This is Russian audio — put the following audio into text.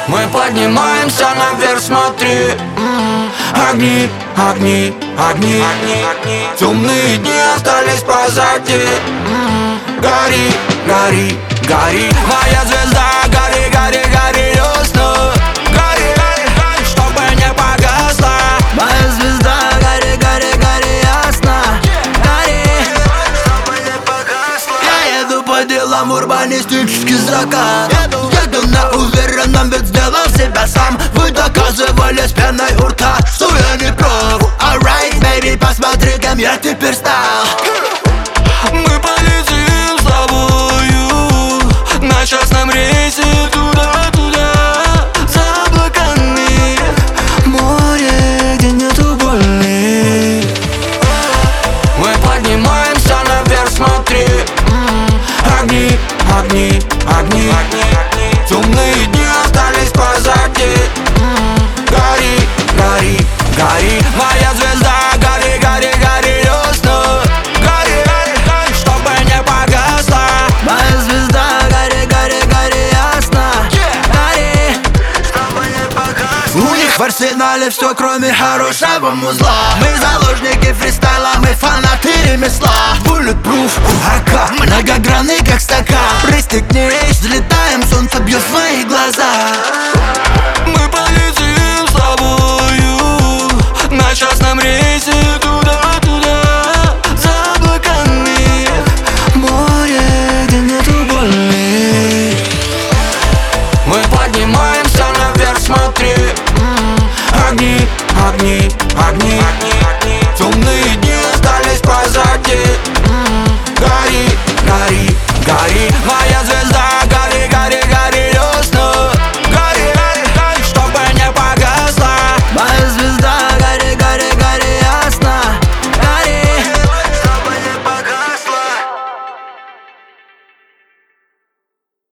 Мы поднимаемся наверх, смотри. Огни, огни, огни, огни. Темные дни остались позади. Гори, гори, гори, моя звезда, гори, гори, гори, ясно. Гори, чтобы не погасла. Моя звезда, гори, гори, гори, ясно. Гори, чтобы не погасла. Я еду по делам, урбанистический закат. Еду на уверенном, ведь сделал себя сам. Вы доказывали с пеной у рта, что я не прав. Alright, baby, посмотри, кем я теперь стал. Мы полетим с тобою на частном рейсе туда-туда, за облаками, море, где нету боли. Мы поднимаемся наверх, смотри. Огни, огни, огни, огни. Темные дни остались позади. Гори, гори, гори, моя звезда, гори, гори, гори, ясно. Гори, чтобы не погасла. Моя звезда, гори, гори, гори, ясно. Гори, чтобы не погасла. У них в арсенале все, кроме хорошего музла. Мы заложники фристайла, мы фанаты ремесла. Bulletproof, АК, многогранный как стакан. Пристегнись, взлетаем, солнце бьет в мои